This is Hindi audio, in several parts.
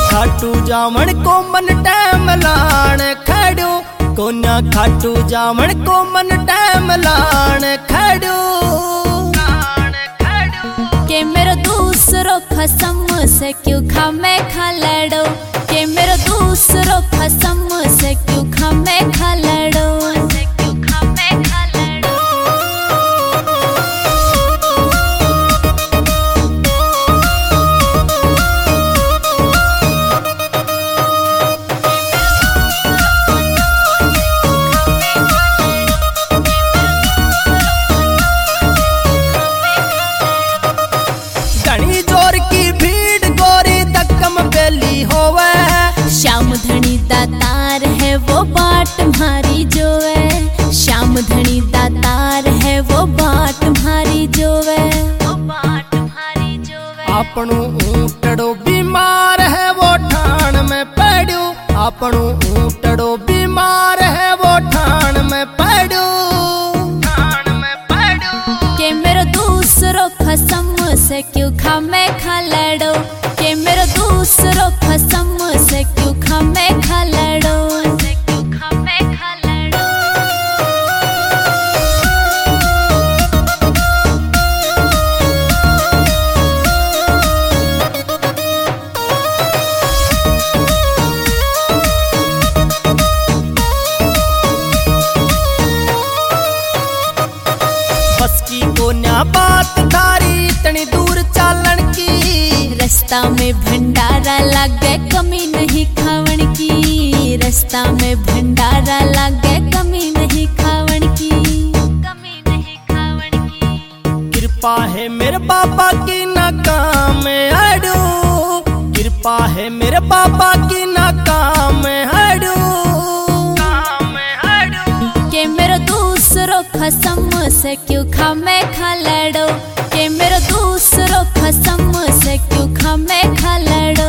खाटू जावण को मन टाइम लाण खड़ो, कोन्या खाटू जावण को मन टाइम लाण खड़ो। के मेरो दूसरो खसम से क्यों खामे खा लड़ो, के मेरो दूसरो खसम से क्यों खामे खा लड़ो। श्याम धनी दातार है वो बाट तुम्हारी जो है, श्याम धनी दातार है वो बाट तुम्हारी जो है। आपणो ऊँटड़ो बीमार है वो ठाण में पड़ो, आपणो ऊँटड़ो बीमार है वो ठाण में पड़ो। के मेरो दूसरो खसम से क्यों खामे खा लड़ो, के मेरो दूसरो खसम से क्यों खामे खा लड़ो। बस की कोन्या बात थारी इतनी दूर चालन की, रास्ता में भंडारा लागे कमी नहीं खावन की, रास्ता में भंडारा लागे कमी नहीं खावन की, कमी नहीं खावन की। कृपा है मेरे पापा की ना काम हड़ो, कृपा है मेरे पापा की ना काम हड़ो। के मेरो दूसरो खसम से क्यों खामे खा लड़ो, के मेरो दूसरो खसम से क्यों खामे खा लड़ो।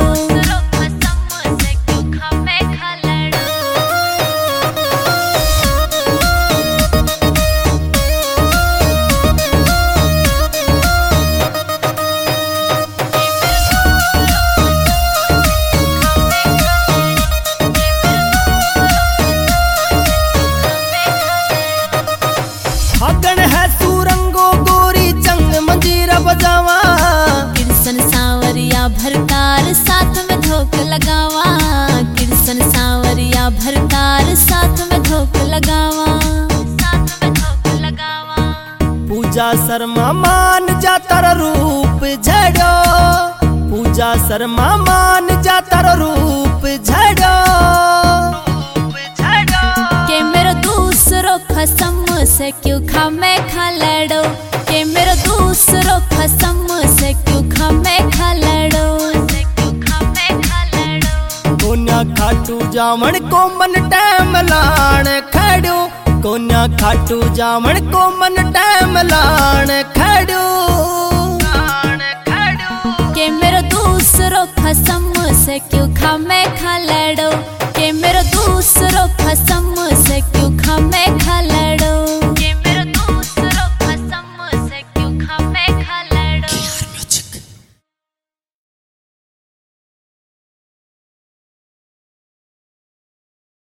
फागण है सुरंगो गोरी जंग मंजीरा बजावा, कृष्ण सांवरिया भरतार साथ में धोख लगावा, कृष्ण सांवरिया भरतार साथ में धोख लगावा, साथ में धोख लगावा। पूजा शर्मा मान जा तारा रूप झड़ो, पूजा शर्मा मान जा तारा रूप झड़ो। के मेरो दूसरो खसम से क्यों खामे खा लड़ो, के मेरो दूसरो खसम से क्यों खामे खा लड़ो। कोन्या खाटू जावण को मन टाइम लाण खड़ो, कोन्या खाटू जावण को मन टाइम लाण खड़ो। के मेरो दूसरो खसम से क्यों खामे खा लड़ो, के मेरो दूसरो खसम से क्यों खामे खा लड़ो।